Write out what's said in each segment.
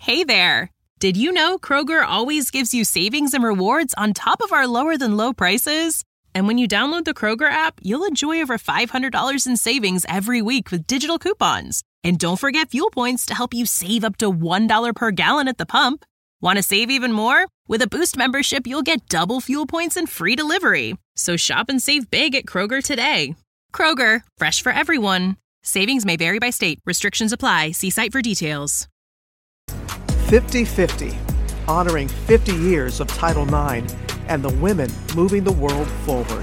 Hey there! Did you know Kroger always gives you savings and rewards on top of our lower-than-low prices? And when you download the Kroger app, you'll enjoy over $500 in savings every week with digital coupons. And don't forget fuel points to help you save up to $1 per gallon at the pump. Want to save even more? With a Boost membership, you'll get double fuel points and free delivery. So shop and save big at Kroger today. Kroger, fresh for everyone. Savings may vary by state. Restrictions apply. See site for details. 50/50, honoring 50 years of Title IX and the women moving the world forward.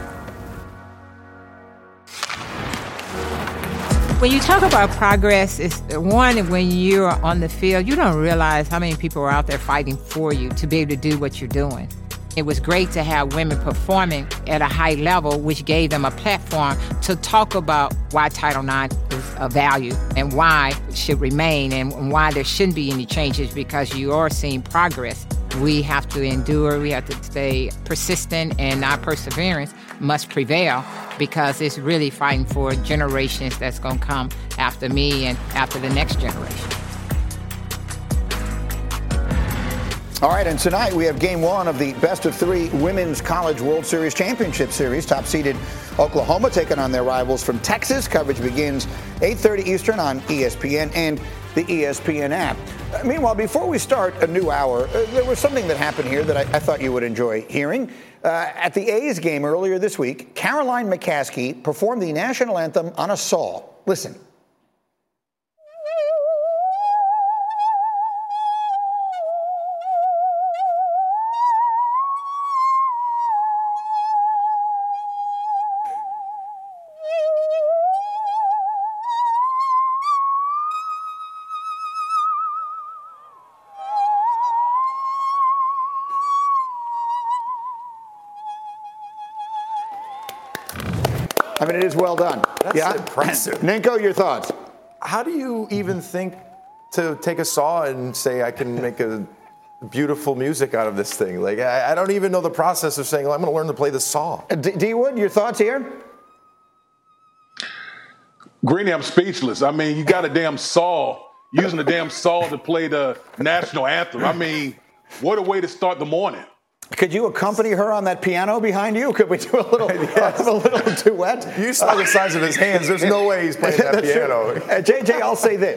When you talk about progress, it's one, when you're on the field, you don't realize how many people are out there fighting for you to be able to do what you're doing. It was great to have women performing at a high level, which gave them a platform to talk about why Title IX is of value and why it should remain and why there shouldn't be any changes, because you are seeing progress. We have to endure, we have to stay persistent, and our perseverance must prevail, because it's really fighting for generations that's going to come after me and after the next generation. All right, and tonight we have game one of the best-of-3 Women's College World Series Championship Series. Top-seeded Oklahoma taking on their rivals from Texas. Coverage begins 8:30 Eastern on ESPN and the ESPN app. Meanwhile, before we start a new hour, there was something that happened here that I thought you would enjoy hearing. At the A's game earlier this week, Caroline McCaskey performed the national anthem on a saw. Listen. I mean, it is well done. That's impressive. Ninko, your thoughts? How do you even think to take a saw and say, I can make a beautiful music out of this thing? Like, I don't even know the process of saying, well, I'm going to learn to play the saw. D-Wood, your thoughts here? Greeny, I'm speechless. I mean, you got a damn saw, using a damn saw to play the national anthem. I mean, what a way to start the morning. Could you accompany her on that piano behind you? Could we do a little, a little duet? You saw the size of his hands. There's no way he's playing that piano. JJ, I'll say this.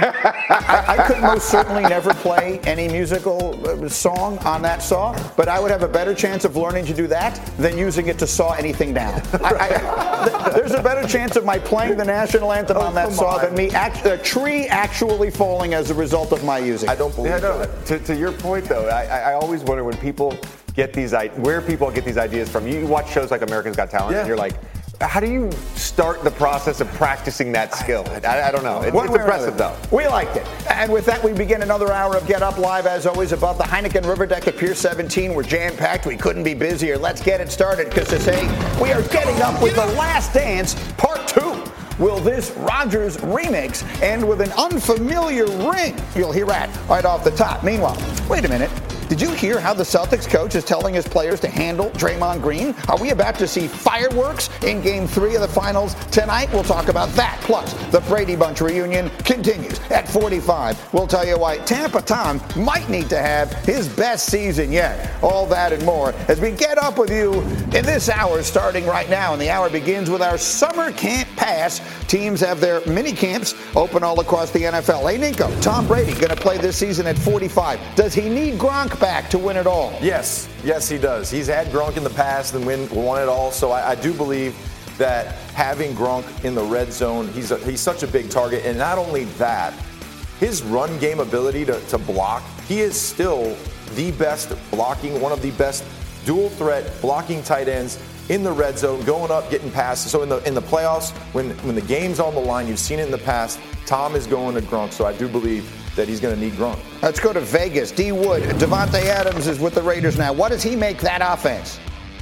I could most certainly never play any musical song on that saw, but I would have a better chance of learning to do that than using it to saw anything down. There's a better chance of my playing the national anthem on that saw than me, a tree actually falling as a result of my using it. I don't believe that. To your point, though, I always wonder when people get where people get these ideas from. You watch shows like America's Got Talent, and you're like, how do you start the process of practicing that skill? I don't know. It's impressive, though. We liked it. And with that, we begin another hour of Get Up Live, as always, above the Heineken River Deck at Pier 17. We're jam-packed. We couldn't be busier. Let's get it started, because to say we are getting up with The Last Dance Part 2. Will this Rodgers remix end with an unfamiliar ring? You'll hear that right off the top. Meanwhile, wait a minute. Did you hear how the Celtics coach is telling his players to handle Draymond Green? Are we about to see fireworks in Game 3 of the Finals tonight? We'll talk about that. Plus, the Brady Bunch reunion continues at 45. We'll tell you why Tampa Tom might need to have his best season yet. All that and more as we get up with you in this hour starting right now. And the hour begins with our Summer Camp Pass. Teams have their mini camps open all across the NFL. Hey, Ninko, Tom Brady going to play this season at 45. Does he need Gronk back to win it all? Yes, he does. He's had Gronk in the past and won it all. So I do believe that having Gronk in the red zone, he's such a big target. And not only that, his run game ability to block, he is still the best blocking, one of the best dual threat blocking tight ends in the red zone, going up, getting passes. So in the playoffs, when the game's on the line, you've seen it in the past, Tom is going to Gronk. So I do believe that he's going to need Gronk. Let's go to Vegas. D. Wood, Davante Adams is with the Raiders now. What does he make that offense?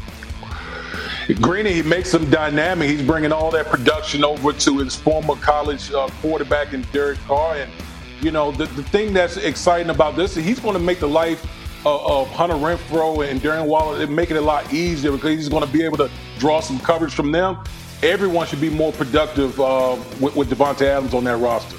Greeny, he makes them dynamic. He's bringing all that production over to his former college quarterback in Derek Carr. And, you know, the thing that's exciting about this is he's going to make the life of Hunter Renfrow and Darren Waller, making it a lot easier because he's going to be able to draw some coverage from them. Everyone should be more productive with Davante Adams on that roster.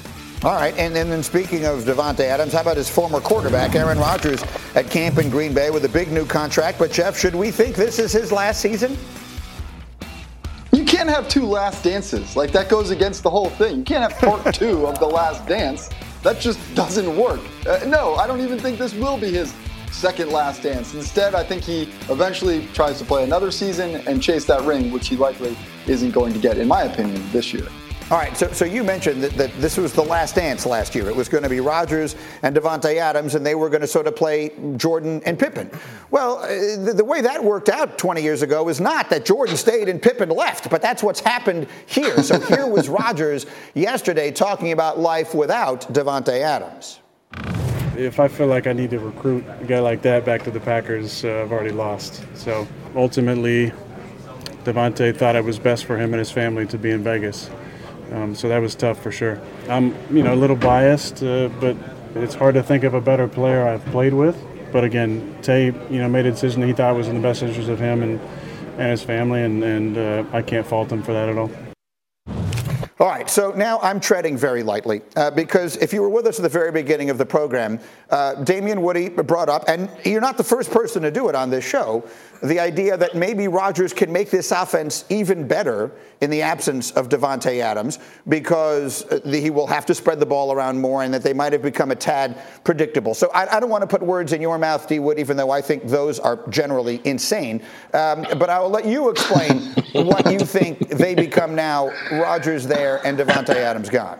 All right, and then speaking of Davante Adams, how about his former quarterback, Aaron Rodgers, at camp in Green Bay with a big new contract? But, Jeff, should we think this is his last season? You can't have two last dances. Like, that goes against the whole thing. You can't have part 2 of the last dance. That just doesn't work. No, I don't even think this will be his second last dance. Instead, I think he eventually tries to play another season and chase that ring, which he likely isn't going to get, in my opinion, this year. All right, so you mentioned that this was the last dance last year. It was going to be Rodgers and Davante Adams, and they were going to sort of play Jordan and Pippen. Well, the way that worked out 20 years ago is not that Jordan stayed and Pippen left, but that's what's happened here. So here was Rodgers yesterday talking about life without Davante Adams. If I feel like I need to recruit a guy like that back to the Packers, I've already lost. So ultimately, Davante thought it was best for him and his family to be in Vegas. So that was tough for sure. I'm, a little biased, but it's hard to think of a better player I've played with. But again, Tay, made a decision that he thought was in the best interest of him and his family, and I can't fault him for that at all. All right, so now I'm treading very lightly because if you were with us at the very beginning of the program, Damien Woody brought up, and you're not the first person to do it on this show, the idea that maybe Rodgers can make this offense even better in the absence of Davante Adams because he will have to spread the ball around more and that they might have become a tad predictable. So I don't want to put words in your mouth, D. Wood, even though I think those are generally insane. But I will let you explain what you think they become now, Rodgers there and Davante Adams gone.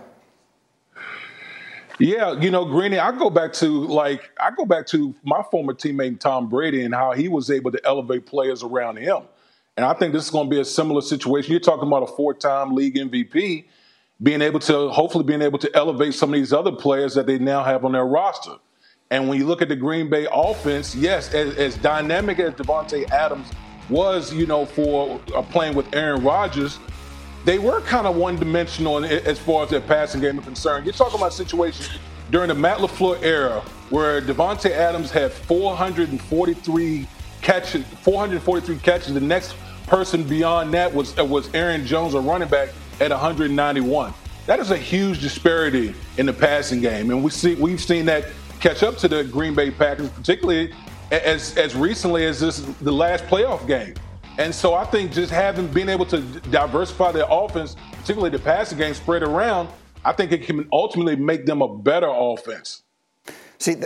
Yeah, Greeny, I go back to my former teammate Tom Brady and how he was able to elevate players around him. And I think this is going to be a similar situation. You're talking about a 4-time league MVP hopefully being able to elevate some of these other players that they now have on their roster. And when you look at the Green Bay offense, yes, as dynamic as Davante Adams was, for playing with Aaron Rodgers, they were kind of one-dimensional as far as their passing game is concerned. You're talking about a situation during the Matt LaFleur era where Davante Adams had 443 catches. The next person beyond that was Aaron Jones, a running back, at 191. That is a huge disparity in the passing game, and we've seen that catch up to the Green Bay Packers, particularly as recently as the last playoff game. And so I think just being able to diversify their offense, particularly the passing game, spread around, I think it can ultimately make them a better offense. See,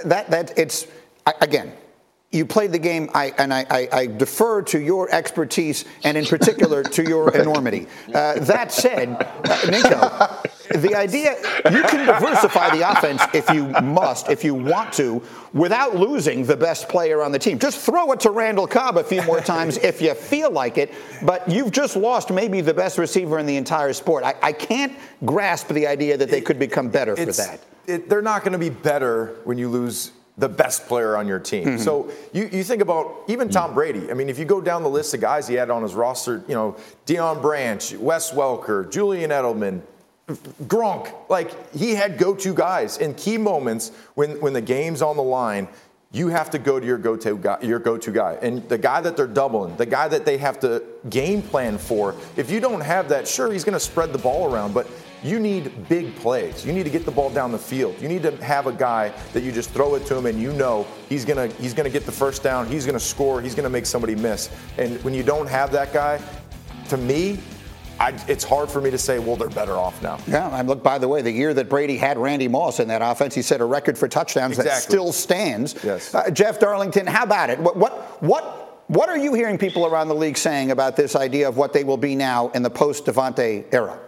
again, you played the game, I defer to your expertise and in particular to your enormity. That said, Nico, the idea, you can diversify the offense if you want to, without losing the best player on the team. Just throw it to Randall Cobb a few more times if you feel like it, but you've just lost maybe the best receiver in the entire sport. I can't grasp the idea that they could become better for that. They're not going to be better when you lose the best player on your team. Mm-hmm. So you think about even Tom Brady. I mean, if you go down the list of guys he had on his roster, Deion Branch, Wes Welker, Julian Edelman, Gronk, like he had go-to guys in key moments when the game's on the line. You have to go to your go-to guy. And the guy that they're doubling, the guy that they have to game plan for, if you don't have that, sure, he's going to spread the ball around, but you need big plays. You need to get the ball down the field. You need to have a guy that you just throw it to him and he's going to get the first down, he's going to score, he's going to make somebody miss. And when you don't have that guy, to me, it's hard for me to say, well, they're better off now. Yeah, and look, by the way, the year that Brady had Randy Moss in that offense, he set a record for touchdowns that still stands. Yes. Jeff Darlington, how about it? What are you hearing people around the league saying about this idea of what they will be now in the post-Davante era?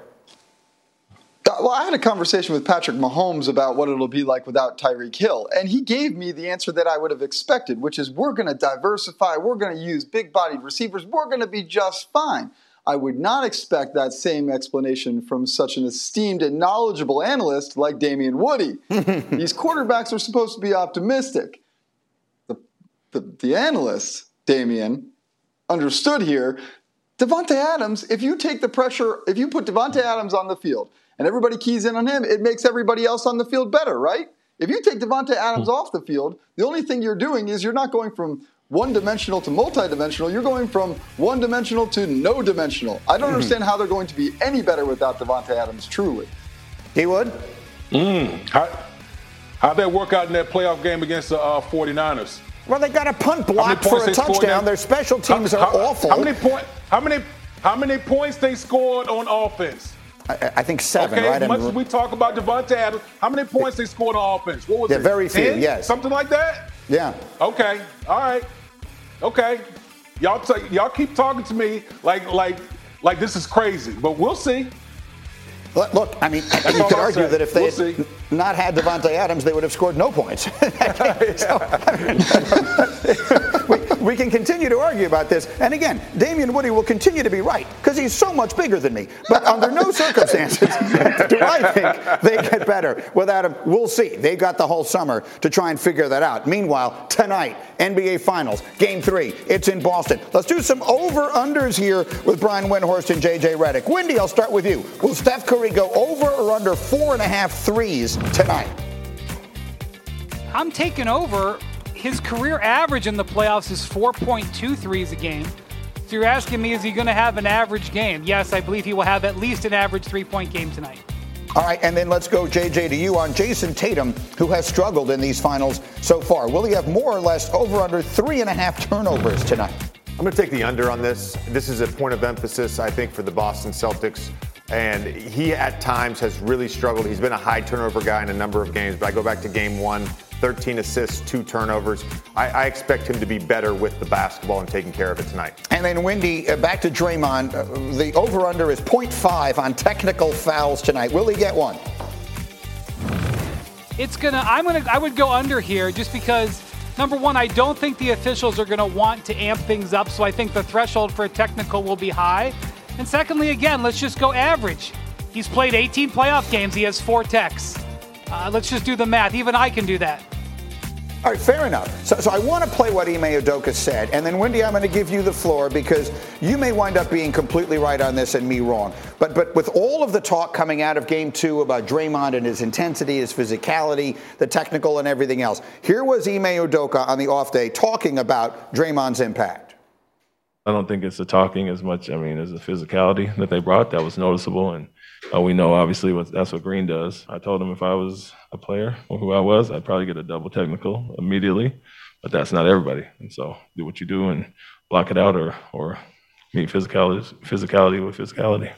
Well, I had a conversation with Patrick Mahomes about what it'll be like without Tyreek Hill, and he gave me the answer that I would have expected, which is we're going to diversify, we're going to use big-bodied receivers, we're going to be just fine. I would not expect that same explanation from such an esteemed and knowledgeable analyst like Damien Woody. These quarterbacks are supposed to be optimistic. The analyst, Damien, understood here. Davante Adams, if you put Davante Adams on the field and everybody keys in on him, it makes everybody else on the field better, right? If you take Davante Adams off the field, the only thing you're doing is you're not going from one-dimensional to multi-dimensional. You're going from one-dimensional to no-dimensional. I don't understand how they're going to be any better without Davante Adams, truly. He would? How'd that work out in that playoff game against the 49ers? Well, they got a punt block for a touchdown. Their special teams are awful. How many points they scored on offense? I think 7, okay, right? As much as we talk about Davante Adams, how many points they scored on offense? What was it? Very 10? few, yes. Something like that? Yeah. Okay. All right. Okay. Y'all keep talking to me like this is crazy, but we'll see. Look, I mean, you could argue that if they had not had Davante Adams, they would have scored no points. We can continue to argue about this. And again, Damien Woody will continue to be right because he's so much bigger than me. But under no circumstances do I think they get better without him. We'll see. They got the whole summer to try and figure that out. Meanwhile, tonight, NBA Finals, Game 3. It's in Boston. Let's do some over-unders here with Brian Windhorst and JJ Redick. Wendy, I'll start with you. Will Steph Curry go over or under 4.5 threes tonight? I'm taking over. His career average in the playoffs is 4.2 threes a game. So you're asking me, is he going to have an average game? Yes, I believe he will have at least an average 3-point game tonight. All right, and then let's go, JJ, to you on Jason Tatum, who has struggled in these finals so far. Will he have more or less over under 3.5 turnovers tonight? I'm going to take the under on this. This is a point of emphasis, I think, for the Boston Celtics. And he, at times, has really struggled. He's been a high turnover guy in a number of games. But I go back to Game 1, 13 assists, 2 turnovers. I expect him to be better with the basketball and taking care of it tonight. And then, Wendy, back to Draymond. The over-under is 0.5 on technical fouls tonight. Will he get one? I would go under here just because, number one, I don't think the officials are going to want to amp things up. So I think the threshold for a technical will be high. And secondly, again, let's just go average. He's played 18 playoff games. He has 4 techs. Let's just do the math. Even I can do that. All right, fair enough. So I want to play what Ime Udoka said. And then, Wendy, I'm going to give you the floor because you may wind up being completely right on this and me wrong. But with all of the talk coming out of Game 2 about Draymond and his intensity, his physicality, the technical and everything else, here was Ime Udoka on the off day talking about Draymond's impact. I don't think it's the talking as much, as the physicality that they brought. That was noticeable. And we know, obviously, that's what Green does. I told him if I was a player or who I was, I'd probably get a double technical immediately. But that's not everybody. And so do what you do and block it out or meet physicality with physicality.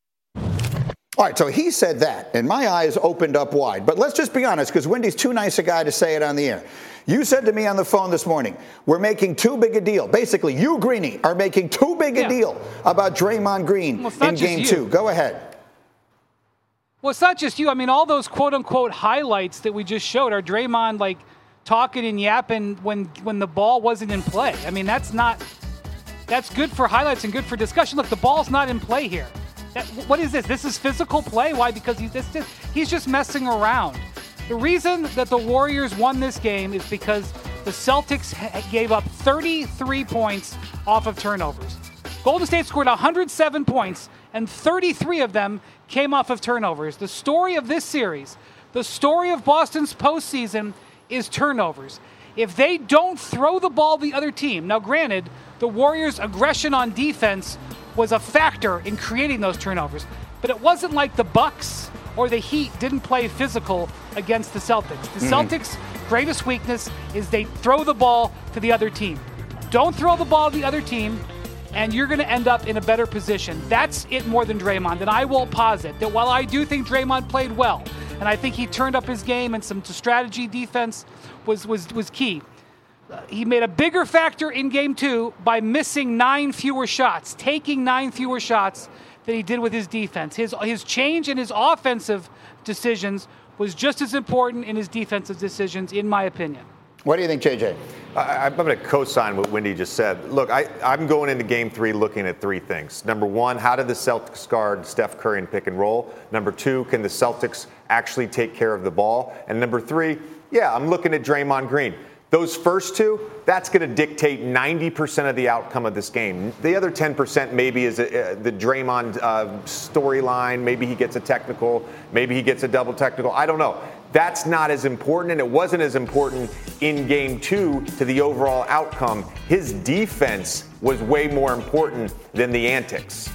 All right, so he said that, and my eyes opened up wide. But let's just be honest, because Wendy's too nice a guy to say it on the air. You said to me on the phone this morning, we're making too big a deal. Basically, you, Greeny, are making too big a deal about Draymond Green in Game 2. Go ahead. Well, it's not just you. All those quote-unquote highlights that we just showed are Draymond, talking and yapping when the ball wasn't in play. That's good for highlights and good for discussion. Look, the ball's not in play here. What is this? This is physical play? Why? Because he's just messing around. The reason that the Warriors won this game is because the Celtics gave up 33 points off of turnovers. Golden State scored 107 points, and 33 of them came off of turnovers. The story of this series, the story of Boston's postseason, is turnovers. If they don't throw the ball to the other team, now granted, the Warriors' aggression on defense was a factor in creating those turnovers, but it wasn't like the Bucks or the Heat didn't play physical against the Celtics. The Celtics' greatest weakness is they throw the ball to the other team. Don't throw the ball to the other team, and you're going to end up in a better position. That's it more than Draymond. And I will posit that while I do think Draymond played well, and I think he turned up his game and some strategy defense was key, he made a bigger factor in Game 2 by missing 9 fewer shots, taking 9 fewer shots than he did with his defense. His change in his offensive decisions was just as important in his defensive decisions, in my opinion. What do you think, JJ? I'm going to co-sign what Wendy just said. Look, I'm going into Game 3 looking at 3 things. Number 1, how did the Celtics guard Steph Curry in pick and roll? Number 2, can the Celtics actually take care of the ball? And number 3, I'm looking at Draymond Green. Those first 2, that's going to dictate 90% of the outcome of this game. The other 10% maybe is the Draymond storyline. Maybe he gets a technical. Maybe he gets a double technical. I don't know. That's not as important, and it wasn't as important in Game 2 to the overall outcome. His defense was way more important than the antics.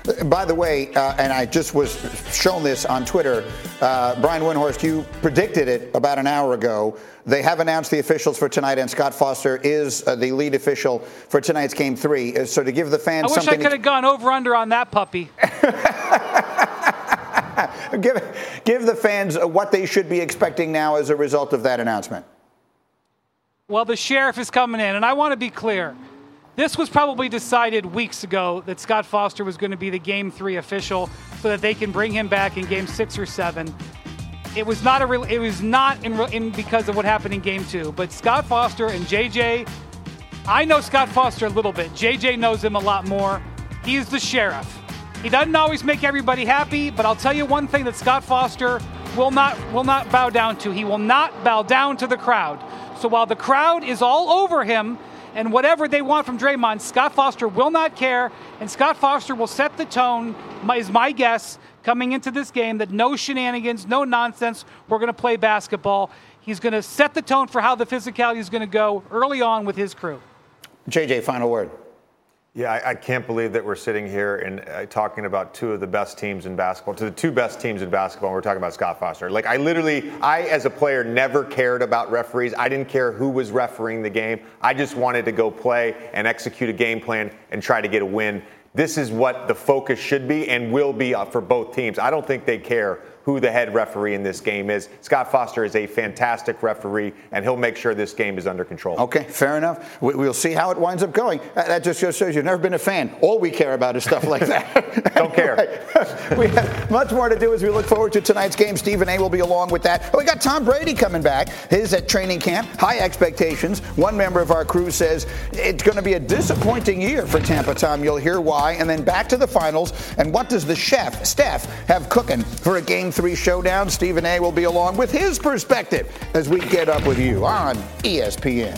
By the way, and I just was shown this on Twitter, Brian Windhorst, you predicted it about an hour ago. They have announced the officials for tonight, and Scott Foster is the lead official for tonight's Game 3. So to give the fans something... I wish I could have gone over-under on that puppy. Give the fans what they should be expecting now as a result of that announcement. Well, the sheriff is coming in, and I want to be clear. This was probably decided weeks ago that Scott Foster was going to be the Game 3 official so that they can bring him back in Game 6 or 7. It was not because of what happened in Game 2. But Scott Foster and JJ, I know Scott Foster a little bit. JJ knows him a lot more. He's the sheriff. He doesn't always make everybody happy, but I'll tell you one thing that Scott Foster will not bow down to. He will not bow down to the crowd. So while the crowd is all over him and whatever they want from Draymond, Scott Foster will not care, and Scott Foster will set the tone, is my guess, coming into this game, that no shenanigans, no nonsense, we're going to play basketball. He's going to set the tone for how the physicality is going to go early on with his crew. JJ, final word. Yeah, I can't believe that we're sitting here and talking about two of the best teams in basketball, to the two best teams in basketball, and we're talking about Scott Foster. Like, I as a player, never cared about referees. I didn't care who was refereeing the game. I just wanted to go play and execute a game plan and try to get a win. This is what the focus should be and will be for both teams. I don't think they care who the head referee in this game is. Scott Foster is a fantastic referee, and he'll make sure this game is under control. Okay, fair enough. We'll see how it winds up going. That just shows you've never been a fan. All we care about is stuff like that. Don't care. We have much more to do as we look forward to tonight's game. Stephen A. will be along with that. We got Tom Brady coming back. His at training camp. High expectations. One member of our crew says it's going to be a disappointing year for Tampa, Tom. You'll hear why. And then back to the finals. And what does the chef, Steph, have cooking for a Game 3 showdown? Stephen A. will be along with his perspective as we get up with you on ESPN.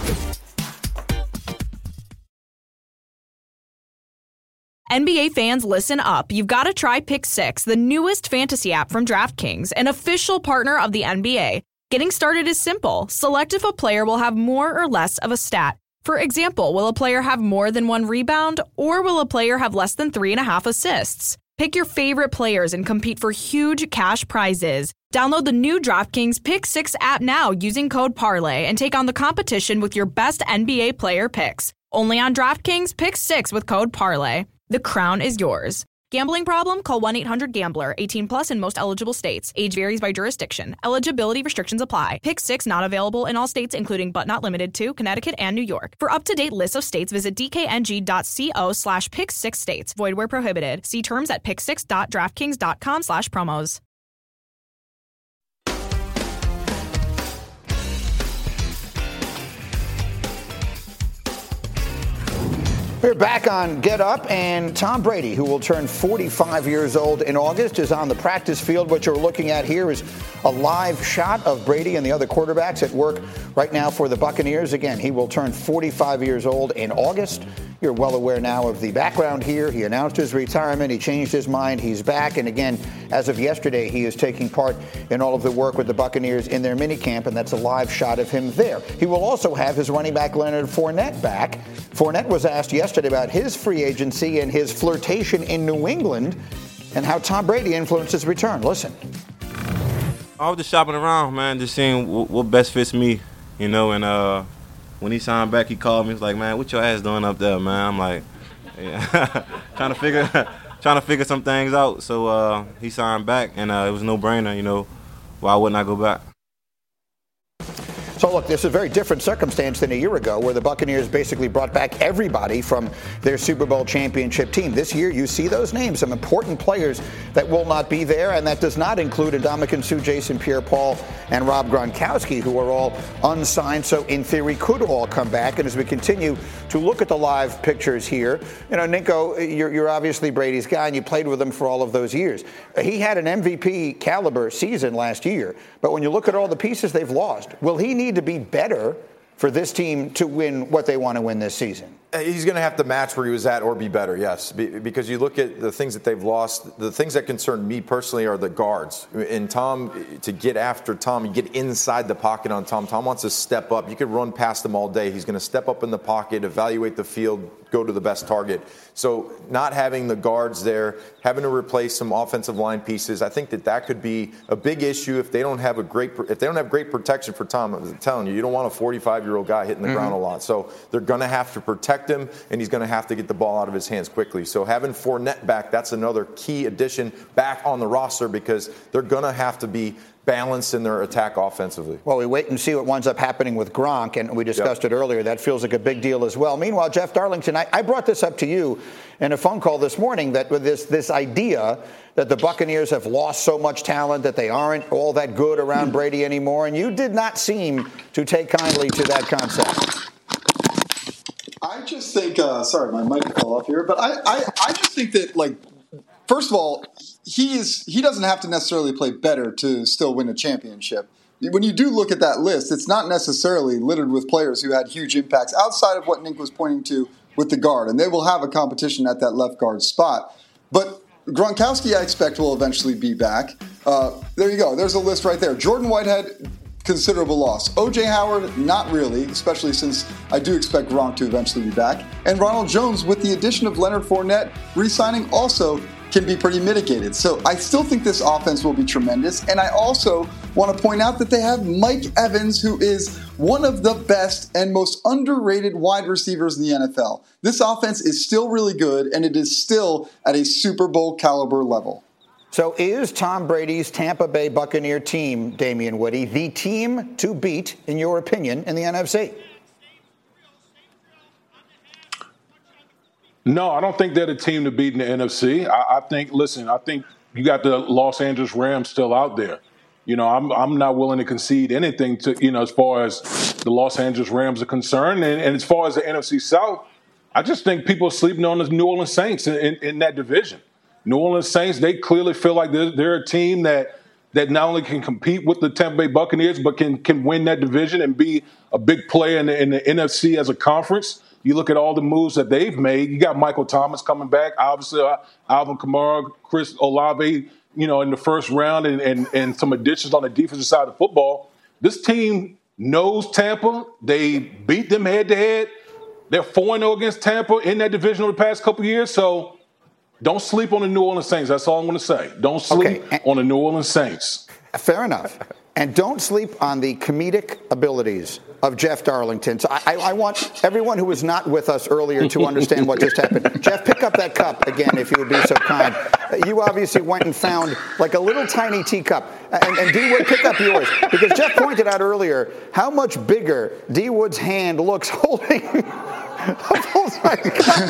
NBA fans, listen up. You've got to try Pick 6, the newest fantasy app from DraftKings, an official partner of the NBA. Getting started is simple. Select if a player will have more or less of a stat. For example, will a player have more than 1 rebound, or will a player have less than 3.5 assists? Pick your favorite players and compete for huge cash prizes. Download the new DraftKings Pick 6 app now using code PARLAY and take on the competition with your best NBA player picks. Only on DraftKings Pick 6 with code PARLAY. The crown is yours. Gambling problem? Call 1-800-GAMBLER. 18 plus in most eligible states. Age varies by jurisdiction. Eligibility restrictions apply. Pick 6 not available in all states, including but not limited to Connecticut and New York. For up-to-date lists of states, visit dkng.co/pick6states. Void where prohibited. See terms at pick6.draftkings.com/promos. We're back on Get Up, and Tom Brady, who will turn 45 years old in August, is on the practice field. What you're looking at here is a live shot of Brady and the other quarterbacks at work right now for the Buccaneers. Again, he will turn 45 years old in August. You're well aware now of the background here. He announced his retirement. He changed his mind. He's back. And again, as of yesterday, he is taking part in all of the work with the Buccaneers in their minicamp, and that's a live shot of him there. He will also have his running back Leonard Fournette back. Fournette was asked yesterday about his free agency and his flirtation in New England and how Tom Brady influenced his return. Listen. I was just shopping around, man, just seeing what best fits me, you know, and when he signed back, he called me. He was like, man, what your ass doing up there, man? I'm like, yeah, trying to figure some things out. So he signed back, and it was a no-brainer, you know, why wouldn't I go back? So, look, this is a very different circumstance than a year ago where the Buccaneers basically brought back everybody from their Super Bowl championship team. This year, you see those names, some important players that will not be there, and that does not include Ndamukong Suh, Jason Pierre-Paul, and Rob Gronkowski, who are all unsigned, so in theory could all come back. And as we continue to look at the live pictures here, you know, Ninko, you're obviously Brady's guy, and you played with him for all of those years. He had an MVP caliber season last year, but when you look at all the pieces they've lost, will he need to be better for this team to win what they want to win this season? He's going to have to match where he was at or be better, yes. Because you look at the things that they've lost, the things that concern me personally are the guards. And Tom, to get after Tom, you get inside the pocket on Tom. Tom wants to step up. You could run past him all day. He's going to step up in the pocket, evaluate the field, go to the best target. So not having the guards there, having to replace some offensive line pieces, I think that could be a big issue if they don't have great protection for Tom. I'm telling you, you don't want a 45-year-old guy hitting the ground a lot. So they're going to have to protect him, and he's going to have to get the ball out of his hands quickly. So having Fournette back, that's another key addition back on the roster because they're going to have to be balanced in their attack offensively. Well, we wait and see what winds up happening with Gronk, and we discussed it earlier. That feels like a big deal as well. Meanwhile, Jeff Darlington, I brought this up to you in a phone call this morning that with this idea that the Buccaneers have lost so much talent that they aren't all that good around Brady anymore, and you did not seem to take kindly to that concept. I just think, sorry, my mic fell off here, but I just think that, like, first of all, he doesn't have to necessarily play better to still win a championship. When you do look at that list, it's not necessarily littered with players who had huge impacts outside of what Nick was pointing to with the guard, and they will have a competition at that left guard spot. But Gronkowski, I expect, will eventually be back. There you go. There's a list right there. Jordan Whitehead, considerable loss. O.J. Howard, not really, especially since I do expect Gronk to eventually be back. And Ronald Jones, with the addition of Leonard Fournette, re-signing also can be pretty mitigated. So I still think this offense will be tremendous. And I also want to point out that they have Mike Evans, who is one of the best and most underrated wide receivers in the NFL. This offense is still really good, and it is still at a Super Bowl caliber level. So is Tom Brady's Tampa Bay Buccaneer team, Damian Woody, the team to beat, in your opinion, in the NFC? No, I don't think they're the team to beat in the NFC. I think you got the Los Angeles Rams still out there. You know, I'm not willing to concede anything to, as far as the Los Angeles Rams are concerned. And as far as the NFC South, I just think people are sleeping on the New Orleans Saints in that division. New Orleans Saints, they clearly feel like they're a team that not only can compete with the Tampa Bay Buccaneers, but can win that division and be a big player in the NFC as a conference. You look at all the moves that they've made. You got Michael Thomas coming back, obviously Alvin Kamara, Chris Olave, in the first round, and some additions on the defensive side of football. This team knows Tampa. They beat them head-to-head. They're 4-0 against Tampa in that division over the past couple of years. So don't sleep on the New Orleans Saints. That's all I'm going to say. Don't sleep on the New Orleans Saints. Fair enough. And don't sleep on the comedic abilities of Jeff Darlington. So I want everyone who was not with us earlier to understand what just happened. Jeff, pick up that cup again, if you would be so kind. You obviously went and found like a little tiny teacup. And D Wood, pick up yours. Because Jeff pointed out earlier how much bigger D Wood's hand looks holding a full-size cup.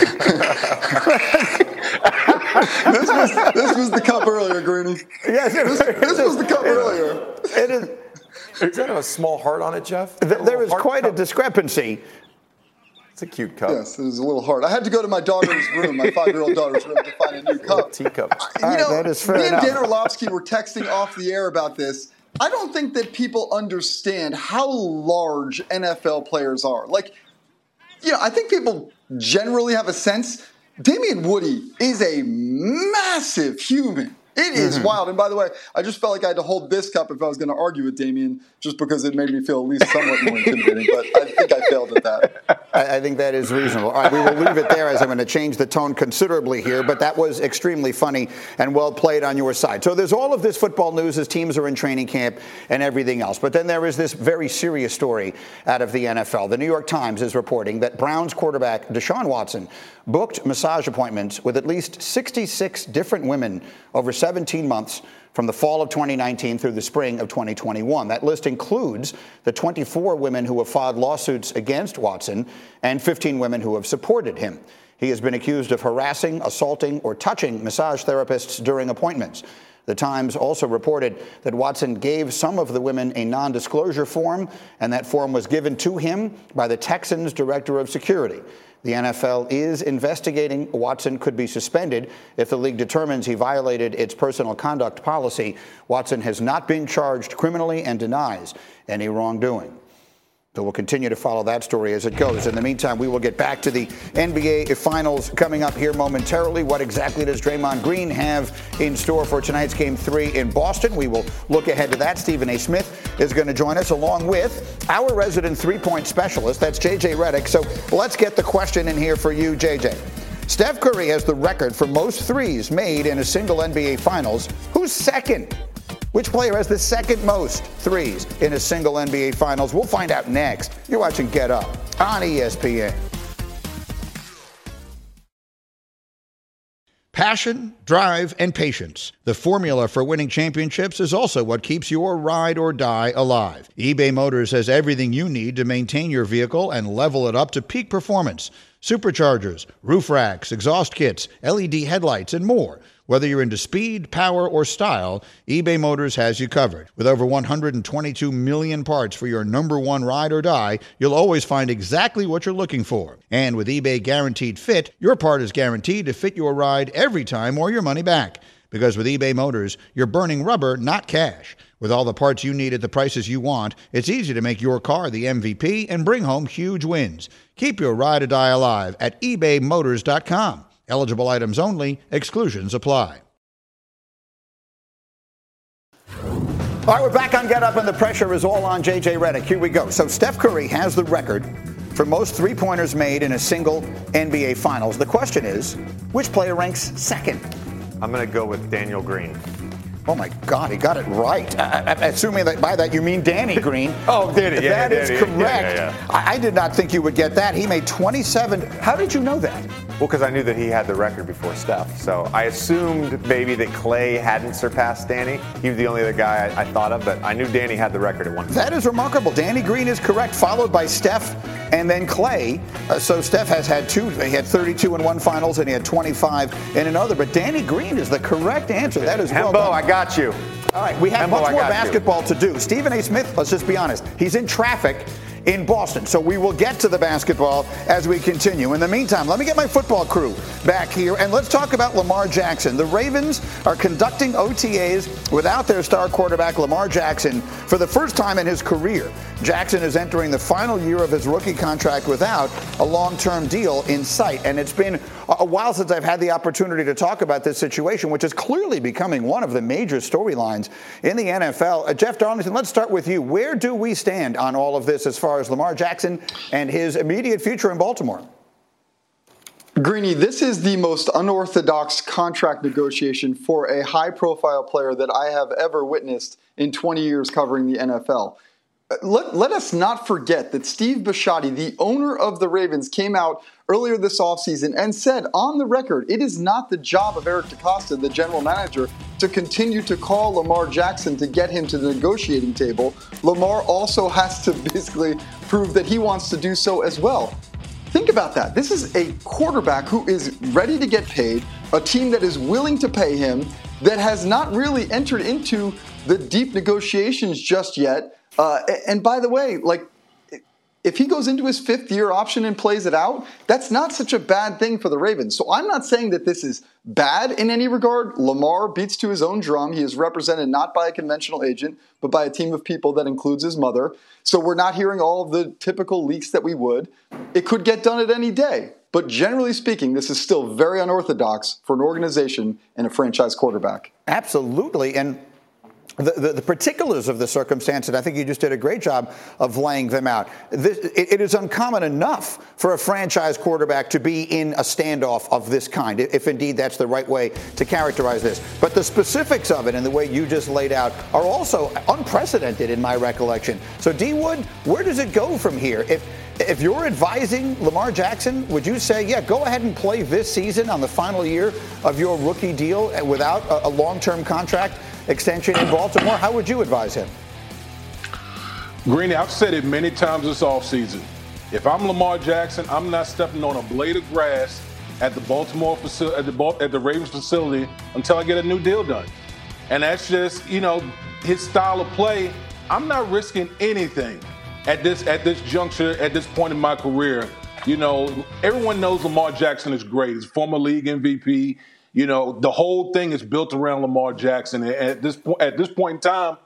This was the cup earlier, Greeny. Yes, this was the cup earlier. It is. Does that have a small heart on it, Jeff? There is quite a discrepancy. It's a cute cup. Yes, it is a little heart. I had to go to my daughter's room, my 5-year-old daughter's room, to find a new cup. Teacup. That is fair enough. Me and Dan Orlovsky were texting off the air about this. I don't think that people understand how large NFL players are. Like, I think people generally have a sense. Damian Woody is a massive human. It is wild. And by the way, I just felt like I had to hold this cup if I was going to argue with Damian, just because it made me feel at least somewhat more intimidating. But I think I failed at that. I think that is reasonable. All right, we will leave it there as I'm going to change the tone considerably here. But that was extremely funny and well played on your side. So there's all of this football news as teams are in training camp and everything else. But then there is this very serious story out of the NFL. The New York Times is reporting that Browns quarterback Deshaun Watson booked massage appointments with at least 66 different women over 17 months from the fall of 2019 through the spring of 2021. That list includes the 24 women who have filed lawsuits against Watson and 15 women who have supported him. He has been accused of harassing, assaulting, or touching massage therapists during appointments. The Times also reported that Watson gave some of the women a non-disclosure form, and that form was given to him by the Texans' director of security. The NFL is investigating. Watson could be suspended if the league determines he violated its personal conduct policy. Watson has not been charged criminally and denies any wrongdoing. So we'll continue to follow that story as it goes. In the meantime, we will get back to the NBA Finals coming up here momentarily. What exactly does Draymond Green have in store for tonight's Game 3 in Boston? We will look ahead to that. Stephen A. Smith is going to join us along with our resident three-point specialist. That's J.J. Redick. So let's get the question in here for you, J.J. Steph Curry has the record for most threes made in a single NBA Finals. Who's second? Which player has the second most threes in a single NBA Finals? We'll find out next. You're watching Get Up on ESPN. Passion, drive, and patience. The formula for winning championships is also what keeps your ride or die alive. eBay Motors has everything you need to maintain your vehicle and level it up to peak performance. Superchargers, roof racks, exhaust kits, LED headlights, and more. Whether you're into speed, power, or style, eBay Motors has you covered. With over 122 million parts for your number one ride or die, you'll always find exactly what you're looking for. And with eBay Guaranteed Fit, your part is guaranteed to fit your ride every time or your money back. Because with eBay Motors, you're burning rubber, not cash. With all the parts you need at the prices you want, it's easy to make your car the MVP and bring home huge wins. Keep your ride or die alive at ebaymotors.com. Eligible items only. Exclusions apply. All right, we're back on Get Up, and the pressure is all on J.J. Redick. Here we go. So Steph Curry has the record for most three-pointers made in a single NBA Finals. The question is, which player ranks second? I'm going to go with Daniel Green. Oh, my God, he got it right. Assuming that by that you mean Danny Green. Oh, Danny. Yeah, that is correct. Yeah. I did not think you would get that. He made 27. How did you know that? Well, because I knew that he had the record before Steph. So I assumed maybe that Clay hadn't surpassed Danny. He was the only other guy I thought of, but I knew Danny had the record at one point. That is remarkable. Danny Green is correct, followed by Steph and then Clay. So Steph has had two. He had 32 in one Finals, and he had 25 in another. But Danny Green is the correct answer. That is well done. I got you. All right, we have much more basketball to do. Stephen A. Smith, let's just be honest, he's in traffic in Boston. So we will get to the basketball as we continue. In the meantime, let me get my football crew back here, and let's talk about Lamar Jackson. The Ravens are conducting OTAs without their star quarterback, Lamar Jackson, for the first time in his career. Jackson is entering the final year of his rookie contract without a long-term deal in sight. And it's been a while since I've had the opportunity to talk about this situation, which is clearly becoming one of the major storylines in the NFL. Jeff Darlington, let's start with you. Where do we stand on all of this as far as Lamar Jackson and his immediate future in Baltimore? Greeny, this is the most unorthodox contract negotiation for a high-profile player that I have ever witnessed in 20 years covering the NFL. Let us not forget that Steve Bisciotti, the owner of the Ravens, came out earlier this offseason and said on the record, it is not the job of Eric DeCosta, the general manager, to continue to call Lamar Jackson to get him to the negotiating table. Lamar also has to basically prove that he wants to do so as well. Think about that. This is a quarterback who is ready to get paid, a team that is willing to pay him, that has not really entered into the deep negotiations just yet. And by the way, if he goes into his fifth-year option and plays it out, that's not such a bad thing for the Ravens. So I'm not saying that this is bad in any regard. Lamar beats to his own drum. He is represented not by a conventional agent, but by a team of people that includes his mother. So we're not hearing all of the typical leaks that we would. It could get done at any day. But generally speaking, this is still very unorthodox for an organization and a franchise quarterback. Absolutely. And the particulars of the circumstance, and I think you just did a great job of laying them out. It is uncommon enough for a franchise quarterback to be in a standoff of this kind, if indeed that's the right way to characterize this. But the specifics of it and the way you just laid out are also unprecedented in my recollection. So, D. Wood, where does it go from here? If you're advising Lamar Jackson, would you say, yeah, go ahead and play this season on the final year of your rookie deal without a long-term contract extension in Baltimore? How would you advise him? Greeny, I've said it many times this offseason. If I'm Lamar Jackson, I'm not stepping on a blade of grass at the Baltimore facility, at the Ravens facility until I get a new deal done. And that's just, his style of play. I'm not risking anything at this juncture, at this point in my career. Everyone knows Lamar Jackson is great. He's former league MVP. The whole thing is built around Lamar Jackson. And at this point in time,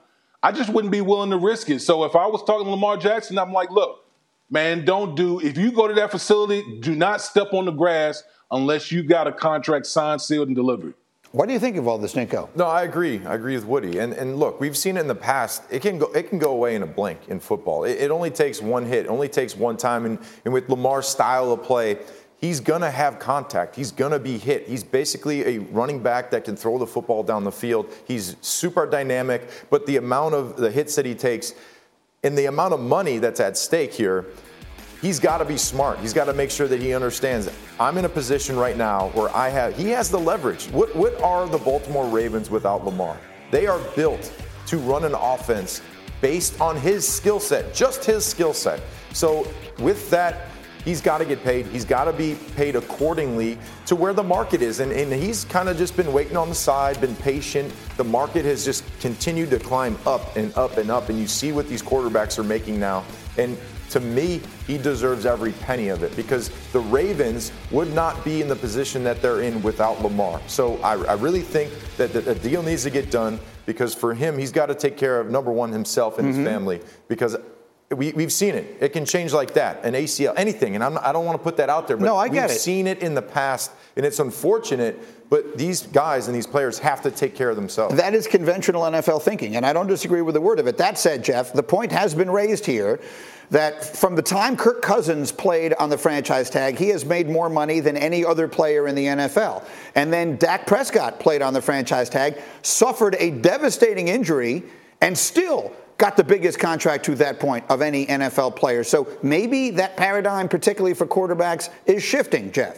I just wouldn't be willing to risk it. So if I was talking to Lamar Jackson, I'm like, look, man, if you go to that facility, do not step on the grass unless you got a contract signed, sealed, and delivered. What do you think of all this, Nico? No, I agree. I agree with Woody. And look, we've seen it in the past. It can go away in a blink in football. It only takes one hit. It only takes one time. And with Lamar's style of play, he's going to have contact. He's going to be hit. He's basically a running back that can throw the football down the field. He's super dynamic. But the amount of the hits that he takes and the amount of money that's at stake here, he's got to be smart. He's got to make sure that he understands I'm in a position right now where he has the leverage. What are the Baltimore Ravens without Lamar? They are built to run an offense based on his skill set, just his skill set. So with that, he's got to get paid. He's got to be paid accordingly to where the market is. And he's kind of just been waiting on the side, been patient. The market has just continued to climb up and up and up. And you see what these quarterbacks are making now. And to me, he deserves every penny of it because the Ravens would not be in the position that they're in without Lamar. So I really think that the deal needs to get done because for him, he's got to take care of, number one, himself and his family because we've seen it. It can change like that, an ACL, anything. And I don't want to put that out there, but no, I get we've it. Seen it in the past, and it's unfortunate, but these guys and these players have to take care of themselves. That is conventional NFL thinking, and I don't disagree with a word of it. That said, Jeff, the point has been raised here that from the time Kirk Cousins played on the franchise tag, he has made more money than any other player in the NFL. And then Dak Prescott played on the franchise tag, suffered a devastating injury, and still got the biggest contract to that point of any NFL player. So maybe that paradigm, particularly for quarterbacks, is shifting, Jeff.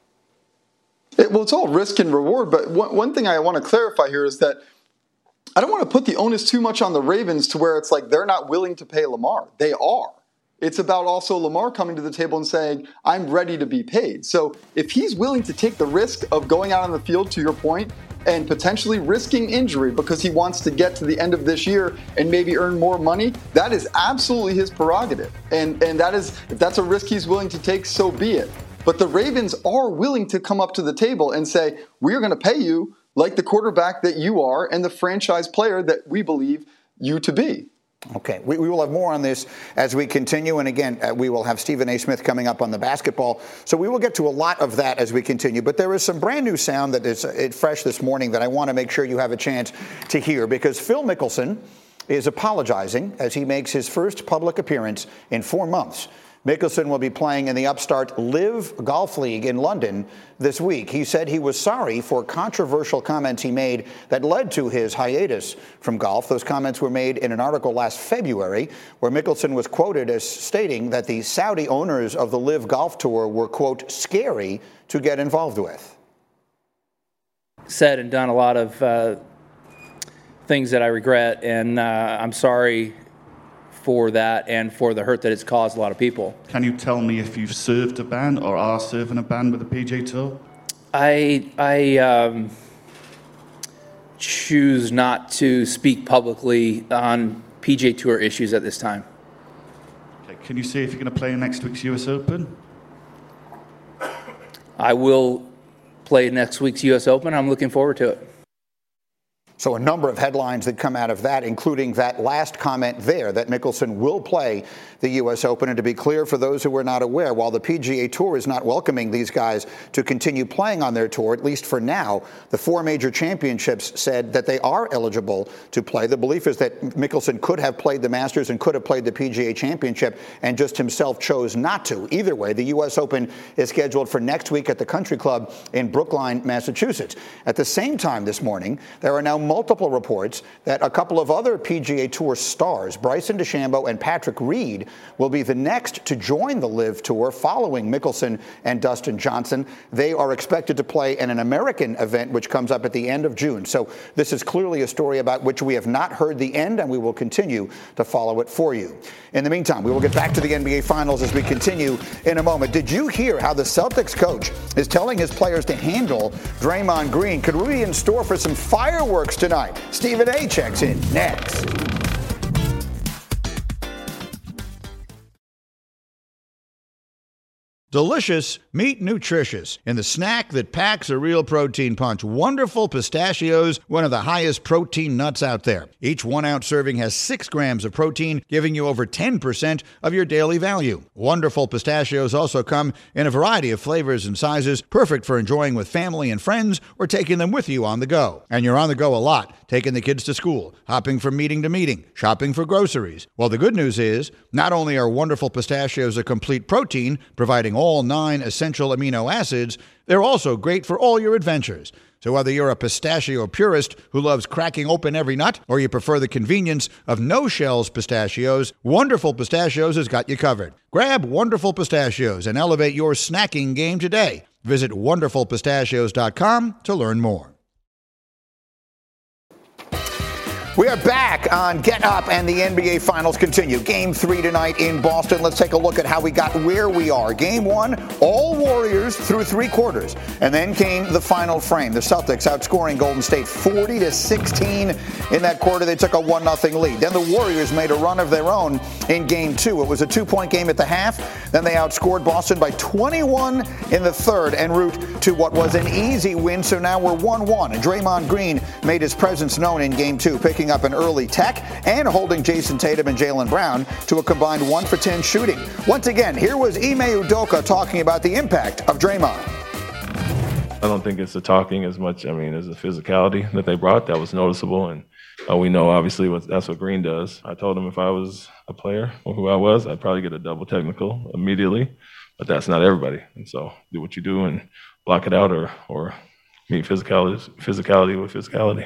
Well, it's all risk and reward, but one thing I want to clarify here is that I don't want to put the onus too much on the Ravens to where it's like they're not willing to pay Lamar. They are. It's about also Lamar coming to the table and saying, I'm ready to be paid. So if he's willing to take the risk of going out on the field, to your point, and potentially risking injury because he wants to get to the end of this year and maybe earn more money, that is absolutely his prerogative. And that is, if that's a risk he's willing to take, so be it. But the Ravens are willing to come up to the table and say, we're going to pay you like the quarterback that you are and the franchise player that we believe you to be. Okay, we will have more on this as we continue. And again, we will have Stephen A. Smith coming up on the basketball. So we will get to a lot of that as we continue. But there is some brand new sound that is fresh this morning that I want to make sure you have a chance to hear because Phil Mickelson is apologizing as he makes his first public appearance in 4 months. Mickelson will be playing in the upstart Live Golf League in London this week. He said he was sorry for controversial comments he made that led to his hiatus from golf. Those comments were made in an article last February where Mickelson was quoted as stating that the Saudi owners of the Live Golf Tour were, quote, scary to get involved with. Said and done a lot of things that I regret, and I'm sorry for that and for the hurt that it's caused a lot of people. Can you tell me if you've served a ban or are serving a ban with the PGA Tour? I choose not to speak publicly on PGA Tour issues at this time. Okay. Can you say if you're going to play in next week's US Open? I will play next week's US Open. I'm looking forward to it. So a number of headlines that come out of that, including that last comment there, that Mickelson will play the U.S. Open. And to be clear, for those who were not aware, while the PGA Tour is not welcoming these guys to continue playing on their tour, at least for now, the 4 major championships said that they are eligible to play. The belief is that Mickelson could have played the Masters and could have played the PGA Championship and just himself chose not to. Either way, the U.S. Open is scheduled for next week at the Country Club in Brookline, Massachusetts. At the same time this morning, there are now multiple reports that a couple of other PGA Tour stars, Bryson DeChambeau and Patrick Reed, will be the next to join the LIV Tour following Mickelson and Dustin Johnson. They are expected to play in an American event which comes up at the end of June. So this is clearly a story about which we have not heard the end, and we will continue to follow it for you. In the meantime, we will get back to the NBA Finals as we continue in a moment. Did you hear how the Celtics coach is telling his players to handle Draymond Green? Could we be in store for some fireworks tonight? Stephen A. checks in next. Delicious, meet nutritious. In the snack that packs a real protein punch, Wonderful Pistachios, one of the highest protein nuts out there. Each 1-ounce serving has 6 grams of protein, giving you over 10% of your daily value. Wonderful Pistachios also come in a variety of flavors and sizes, perfect for enjoying with family and friends or taking them with you on the go. And you're on the go a lot, taking the kids to school, hopping from meeting to meeting, shopping for groceries. Well, the good news is, not only are Wonderful Pistachios a complete protein, providing all 9 essential amino acids, they're also great for all your adventures. So whether you're a pistachio purist who loves cracking open every nut, or you prefer the convenience of no-shells pistachios, Wonderful Pistachios has got you covered. Grab Wonderful Pistachios and elevate your snacking game today. Visit wonderfulpistachios.com to learn more. We are back on Get Up, and the NBA Finals continue. Game 3 tonight in Boston. Let's take a look at how we got where we are. Game 1, all Warriors through 3 quarters. And then came the final frame. The Celtics outscoring Golden State 40-16 in that quarter. They took a 1-0 lead. Then the Warriors made a run of their own in Game 2. It was a 2-point game at the half. Then they outscored Boston by 21 in the third en route to what was an easy win. So now we're 1-1. And Draymond Green made his presence known in Game 2, picking up an early tech and holding Jason Tatum and Jaylen Brown to a combined 1 for 10 shooting. Once again, here was Ime Udoka talking about the impact of Draymond. I don't think it's the talking as much, as the physicality that they brought that was noticeable. And we know, obviously, that's what Green does. I told him if I was a player or who I was, I'd probably get a double technical immediately. But that's not everybody. And so do what you do and block it out or meet physicality with physicality.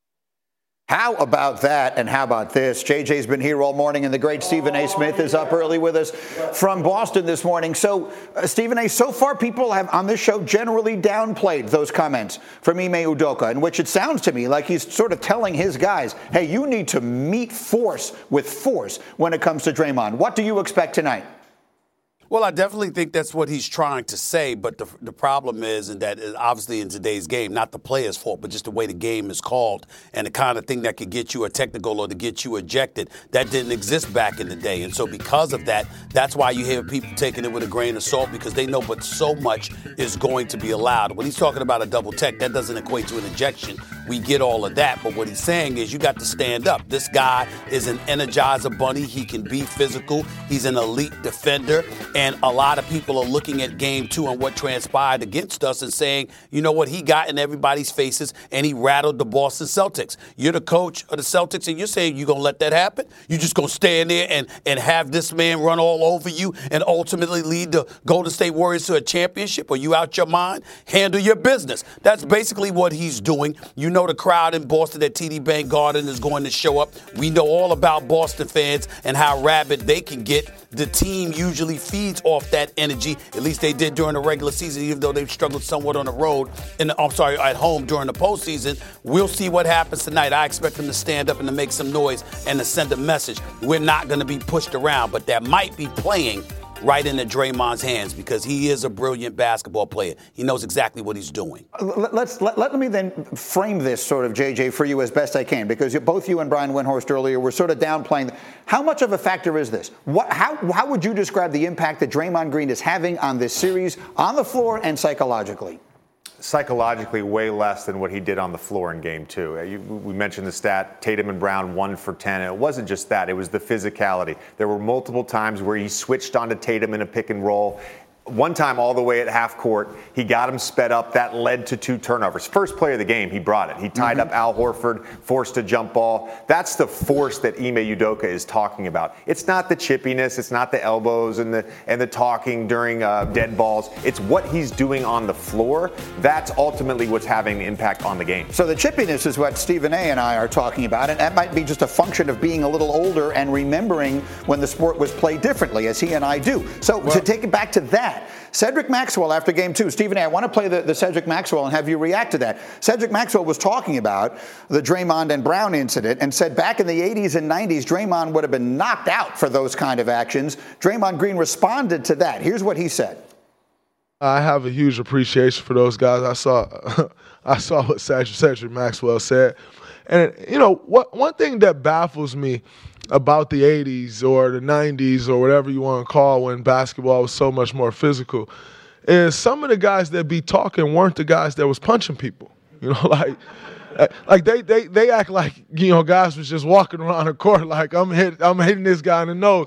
How about that, and how about this? JJ's been here all morning, and the great Stephen A. Smith is up early with us from Boston this morning. So, Stephen A., so far people have on this show generally downplayed those comments from Ime Udoka, in which it sounds to me like he's sort of telling his guys, hey, you need to meet force with force when it comes to Draymond. What do you expect tonight? Well, I definitely think that's what he's trying to say, but the problem is, and that is obviously in today's game, not the player's fault, but just the way the game is called and the kind of thing that could get you a technical or to get you ejected, that didn't exist back in the day. And so because of that, that's why you hear people taking it with a grain of salt, because they know but so much is going to be allowed. When he's talking about a double tech, that doesn't equate to an ejection. We get all of that, but what he's saying is you got to stand up. This guy is an Energizer bunny. He can be physical. He's an elite defender. And a lot of people are looking at Game 2 and what transpired against us and saying, you know what, he got in everybody's faces and he rattled the Boston Celtics. You're the coach of the Celtics and you're saying you're going to let that happen? You're just going to stand there and have this man run all over you and ultimately lead the Golden State Warriors to a championship? Are you out your mind? Handle your business. That's basically what he's doing. You know the crowd in Boston at TD Bank Garden is going to show up. We know all about Boston fans and how rabid they can get. The team usually feeds off that energy. At least they did during the regular season, even though they've struggled somewhat on the road. At home during the postseason. We'll see what happens tonight. I expect them to stand up and to make some noise and to send a message. We're not going to be pushed around, but that might be playing right into Draymond's hands because he is a brilliant basketball player. He knows exactly what he's doing. Let me then frame this sort of, JJ, for you as best I can, because both you and Brian Windhorst earlier were sort of downplaying. How much of a factor is this? How would you describe the impact that Draymond Green is having on this series, on the floor and psychologically? Psychologically, way less than what he did on the floor in Game 2. We mentioned the stat, Tatum and Brown 1 for 10. And it wasn't just that. It was the physicality. There were multiple times where he switched onto Tatum in a pick and roll. One time all the way at half court, he got him sped up. That led to 2 turnovers. First play of the game, he brought it. He tied up Al Horford, forced a jump ball. That's the force that Ime Udoka is talking about. It's not the chippiness. It's not the elbows and the talking during dead balls. It's what he's doing on the floor. That's ultimately what's having an impact on the game. So the chippiness is what Stephen A. and I are talking about, and that might be just a function of being a little older and remembering when the sport was played differently, as he and I do. So to take it back to that, Cedric Maxwell after Game 2. Stephen A., I want to play the Cedric Maxwell and have you react to that. Cedric Maxwell was talking about the Draymond and Brown incident and said back in the 80s and 90s, Draymond would have been knocked out for those kind of actions. Draymond Green responded to that. Here's what he said. I have a huge appreciation for those guys. I saw what Cedric Maxwell said. And, you know, one thing that baffles me about the 80s or the 90s or whatever you want to call when basketball was so much more physical is some of the guys that be talking weren't the guys that was punching people. You know, like they act like, you know, guys was just walking around the court like I'm hitting this guy in the nose.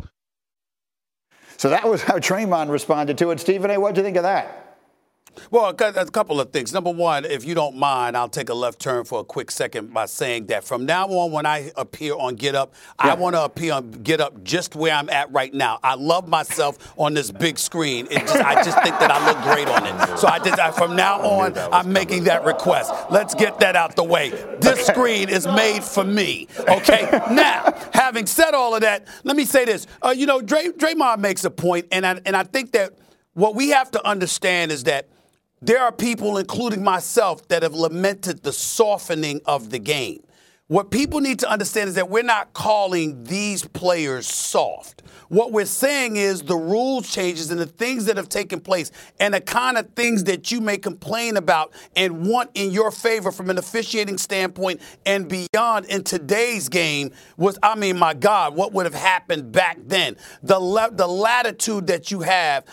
So that was how Draymond responded to it. Stephen A., what do you think of that? Well, a couple of things. Number one, if you don't mind, I'll take a left turn for a quick second by saying that from now on, when I appear on Get Up, I want to appear on Get Up just where I'm at right now. I love myself on this big screen. I just think that I look great on it. So from now on, I'm making that request. Let's get that out the way. This screen is made for me. Okay. Now, having said all of that, let me say this. You know, Draymond makes a point, and I think that what we have to understand is that there are people, including myself, that have lamented the softening of the game. What people need to understand is that we're not calling these players soft. What we're saying is the rules changes and the things that have taken place and the kind of things that you may complain about and want in your favor from an officiating standpoint and beyond in today's game was, I mean, my God, what would have happened back then? The latitude that you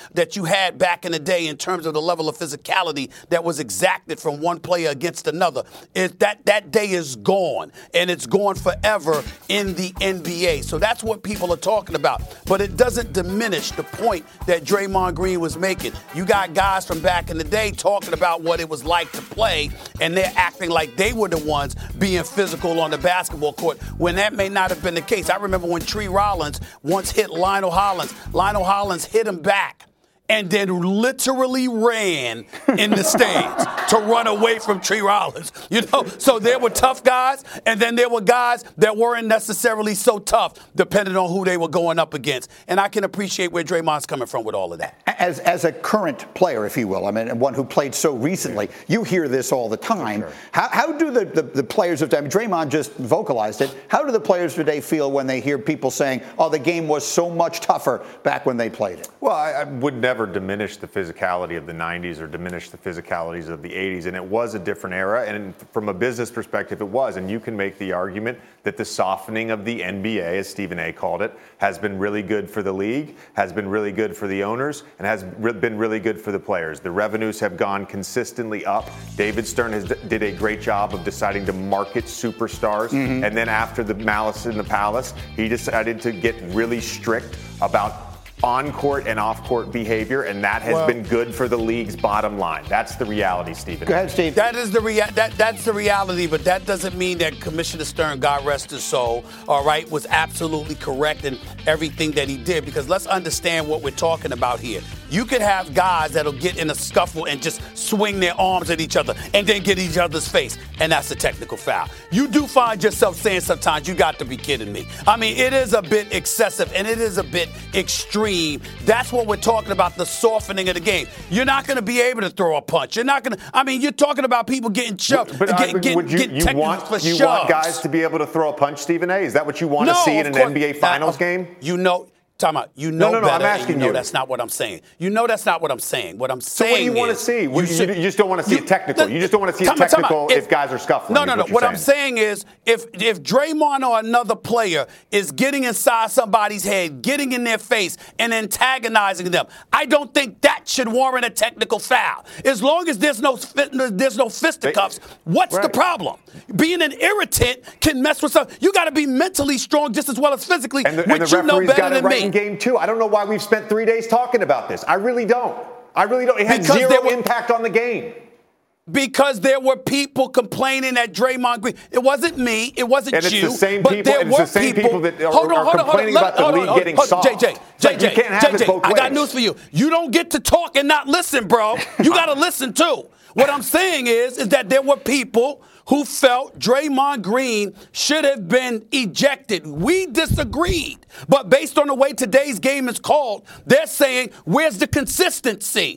had back in the day in terms of the level of physicality that was exacted from one player against another, that day is gone. And it's gone forever in the NBA. So that's what people are talking about. But it doesn't diminish the point that Draymond Green was making. You got guys from back in the day talking about what it was like to play, and they're acting like they were the ones being physical on the basketball court when that may not have been the case. I remember when Tree Rollins once hit Lionel Hollins. Lionel Hollins hit him back and then literally ran in the stands to run away from Tree Rollins. You know, so there were tough guys, and then there were guys that weren't necessarily so tough, depending on who they were going up against. And I can appreciate where Draymond's coming from with all of that. As a current player, if you will, I mean, and one who played so recently, you hear this all the time. Sure. How do the players of today, Draymond just vocalized it, how do the players today feel when they hear people saying, oh, the game was so much tougher back when they played it? Well, I would never diminish the physicality of the 90s or diminish the physicalities of the 80s. And it was a different era. And from a business perspective, it was. And you can make the argument that the softening of the NBA, as Stephen A. called it, has been really good for the league, has been really good for the owners, and has been really good for the players. The revenues have gone consistently up. David Stern did a great job of deciding to market superstars. Mm-hmm. And then after the Malice in the Palace, he decided to get really strict about on-court and off-court behavior, and that has been good for the league's bottom line. That's the reality, Stephen. Go ahead, Steve. That is that's the reality, but that doesn't mean that Commissioner Stern, God rest his soul, all right, was absolutely correct in everything that he did, because let's understand what we're talking about here. You could have guys that'll get in a scuffle and just swing their arms at each other and then get each other's face, and that's a technical foul. You do find yourself saying sometimes, you got to be kidding me. I mean, it is a bit excessive, and it is a bit extreme. That's what we're talking about, the softening of the game. You're not going to be able to throw a punch. You're not going to, I mean, you're talking about people getting shoved. But you want guys to be able to throw a punch, Stephen A.? Is that what you want to see in an NBA Finals game? You know. Time out. You know better. I'm asking you. That's not what I'm saying. You know that's not what I'm saying. What I'm saying is... So what do you want to see? You just don't want to see it technical. You just don't want to see it technical if guys are scuffling. No. What I'm saying is if Draymond or another player is getting inside somebody's head, getting in their face, and antagonizing them, I don't think that should warrant a technical foul. As long as there's no fisticuffs, what's the problem? Being an irritant can mess with something. You got to be mentally strong just as well as physically, which you know better than me. Game 2. I don't know why we've spent 3 days talking about this. I really don't. It had zero impact on the game. Because there were people complaining at Draymond Green. It wasn't me. It wasn't and you. It's the same people that are complaining about the league getting soft. JJ, you can't have it both ways. I got news for you. You don't get to talk and not listen, bro. You got to listen too. What I'm saying is that there were people who felt Draymond Green should have been ejected. We disagreed. But based on the way today's game is called, they're saying, where's the consistency?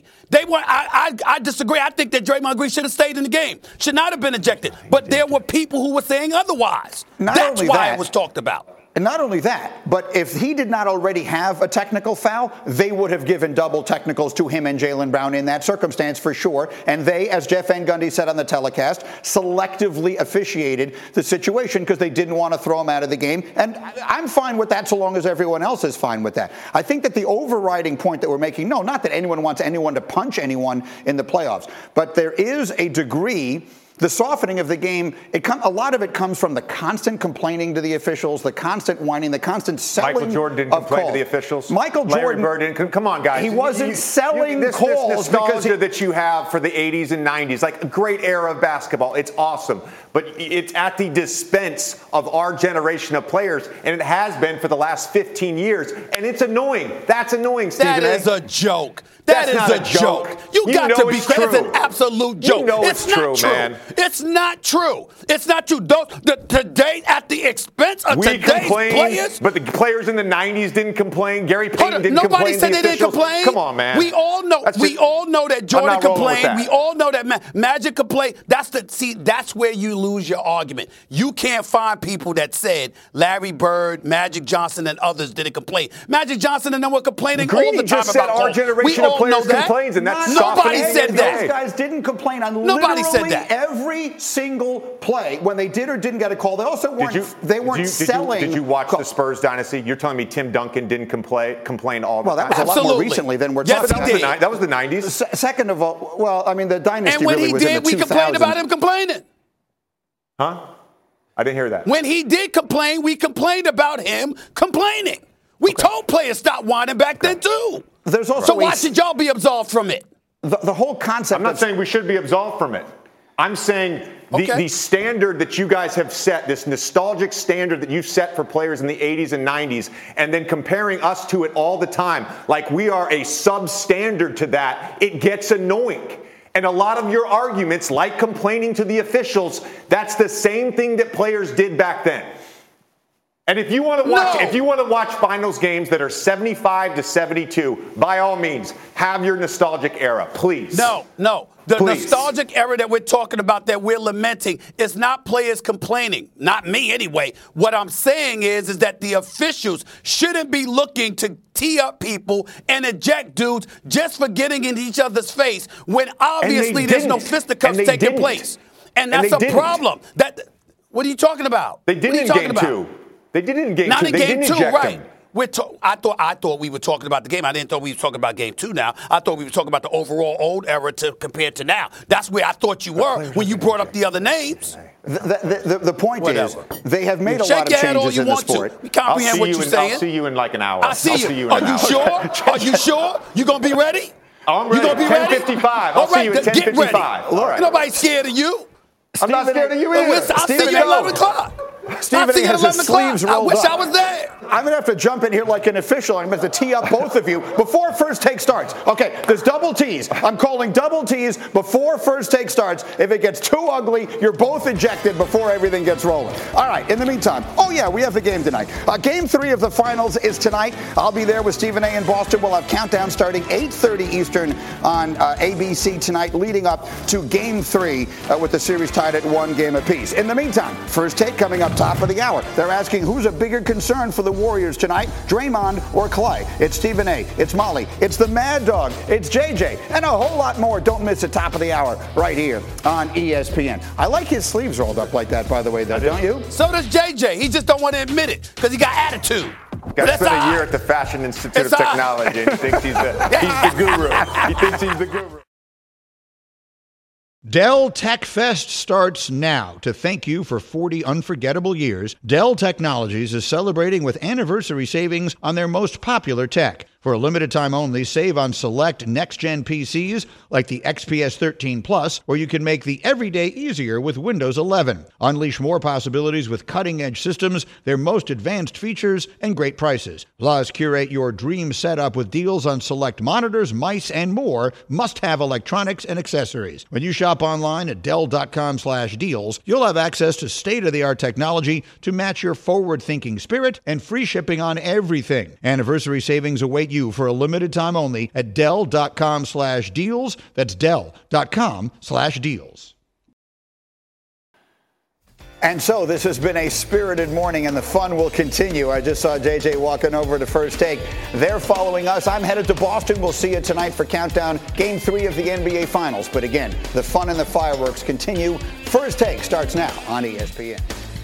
I disagree. I think that Draymond Green should have stayed in the game. Should not have been ejected. But there were people who were saying otherwise. That's why it was talked about. And not only that, but if he did not already have a technical foul, they would have given double technicals to him and Jaylen Brown in that circumstance for sure. And they, as Jeff Van Gundy said on the telecast, selectively officiated the situation because they didn't want to throw him out of the game. And I'm fine with that so long as everyone else is fine with that. I think that the overriding point that we're making, no, not that anyone wants anyone to punch anyone in the playoffs, but there is a degree. The softening of the game, a lot of it comes from the constant complaining to the officials, the constant whining, the constant selling Michael Jordan didn't complain to the officials. Michael Jordan, Larry Bird didn't. Come on, guys. He wasn't selling calls this nostalgia that you have for the 80s and 90s, like a great era of basketball. It's awesome. But it's at the dispense of our generation of players, and it has been for the last 15 years. And it's annoying. That's annoying, Stephen A. That is a joke. That is a joke. You got to be clear. It's an absolute joke. You know it's true, man. It's not true. It's not true. Today, at the expense of today's players. But the players in the 90s didn't complain. Gary Payton didn't complain. Nobody said they didn't complain. Come on, man. We all know. We all know that Jordan complained. We all know that Magic complained. That's where you lose your argument. You can't find people that said Larry Bird, Magic Johnson, and others didn't complain. Magic Johnson and them were complaining all the time about our generation of players complains, and that's nobody said that. Those guys didn't complain on nobody literally said that. Every single play when they did or didn't get a call. They also weren't selling. Did you watch the Spurs dynasty? You're telling me Tim Duncan didn't complain all the time? Well, that was a lot more recently than we're talking about. That was the 90s. Second of all, well, I mean, the dynasty really was in the 2000s. And when he did, we complained about him complaining. Huh? I didn't hear that. When he did complain, we complained about him complaining. We told players stop whining back then, too. There's also so why should y'all be absolved from it? The whole concept. I'm not saying we should be absolved from it. I'm saying the standard that you guys have set, this nostalgic standard that you've set for players in the 80s and 90s, and then comparing us to it all the time, like we are a substandard to that, it gets annoying. And a lot of your arguments, like complaining to the officials, that's the same thing that players did back then. And if you want to watch finals games that are 75-72, by all means, have your nostalgic era, please. No. The nostalgic era that we're talking about, that we're lamenting, is not players complaining. Not me, anyway. What I'm saying is that the officials shouldn't be looking to tee up people and eject dudes just for getting in each other's face when obviously there's no fisticuffs taking place. And that's a problem. What are you talking about? They did in game 2. They did in game 2. Not in game 2, right. Them. I thought we were talking about the game. I didn't thought we were talking about game 2 now. I thought we were talking about the overall old era compared to now. That's where I thought you were when you brought up the other names. The point is, they have made a lot of changes in the sport. We comprehend what you're saying. I'll see you in like an hour. I'll see you. Are you sure? Are you sure? You going to be ready? I'm ready. You going to be ready? 10:55. I'll see you at 10:55. All right. Nobody's scared of you. I'm not scared of you either. I'll see you at 11 o'clock. Stephen A. has his sleeves rolled up. I wish I was there. I'm going to have to jump in here like an official. I'm going to have to tee up both of you before first take starts. Okay, there's double tees. I'm calling double tees before first take starts. If it gets too ugly, you're both ejected before everything gets rolling. All right, in the meantime, we have the game tonight. Game 3 of the finals is tonight. I'll be there with Stephen A. in Boston. We'll have countdown starting 8:30 Eastern on ABC tonight, leading up to Game 3 with the series tied at 1 game apiece. In the meantime, first take coming up top of the hour. They're asking who's a bigger concern for the Warriors tonight, Draymond or Klay? It's Stephen A. It's Molly. It's the Mad Dog. It's JJ. And a whole lot more. Don't miss the top of the hour right here on ESPN. I like his sleeves rolled up like that, by the way, though, don't you? So does JJ. He just don't want to admit it because he got attitude. Guy spent a year at the Fashion Institute of Technology and he thinks he's the guru. He thinks he's the guru. Dell Tech Fest starts now. To thank you for 40 unforgettable years, Dell Technologies is celebrating with anniversary savings on their most popular tech. For a limited time only, save on select next-gen PCs like the XPS 13 Plus, where you can make the everyday easier with Windows 11. Unleash more possibilities with cutting-edge systems, their most advanced features, and great prices. Plus, curate your dream setup with deals on select monitors, mice, and more must-have electronics and accessories. When you shop online at Dell.com/deals, you'll have access to state-of-the-art technology to match your forward-thinking spirit and free shipping on everything. Anniversary savings await you for a limited time only at Dell.com/deals. That's Dell.com/deals. And so this has been a spirited morning, and the fun will continue. I just saw JJ walking over to First Take. They're following us. I'm headed to Boston. We'll see you tonight for Countdown Game 3 of the NBA Finals. But again, the fun and the fireworks continue. First Take starts now on ESPN.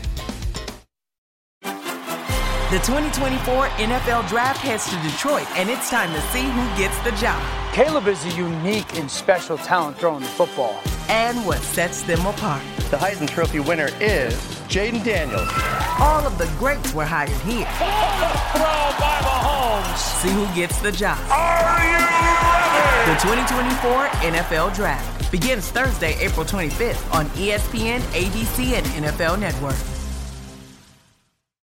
The 2024 NFL Draft heads to Detroit, and it's time to see who gets the job. Caleb is a unique and special talent throwing the football. And what sets them apart. The Heisman Trophy winner is Jaden Daniels. All of the greats were hired here. Throw by Mahomes. See who gets the job. Are you ready? The 2024 NFL Draft begins Thursday, April 25th on ESPN, ABC, and NFL Network.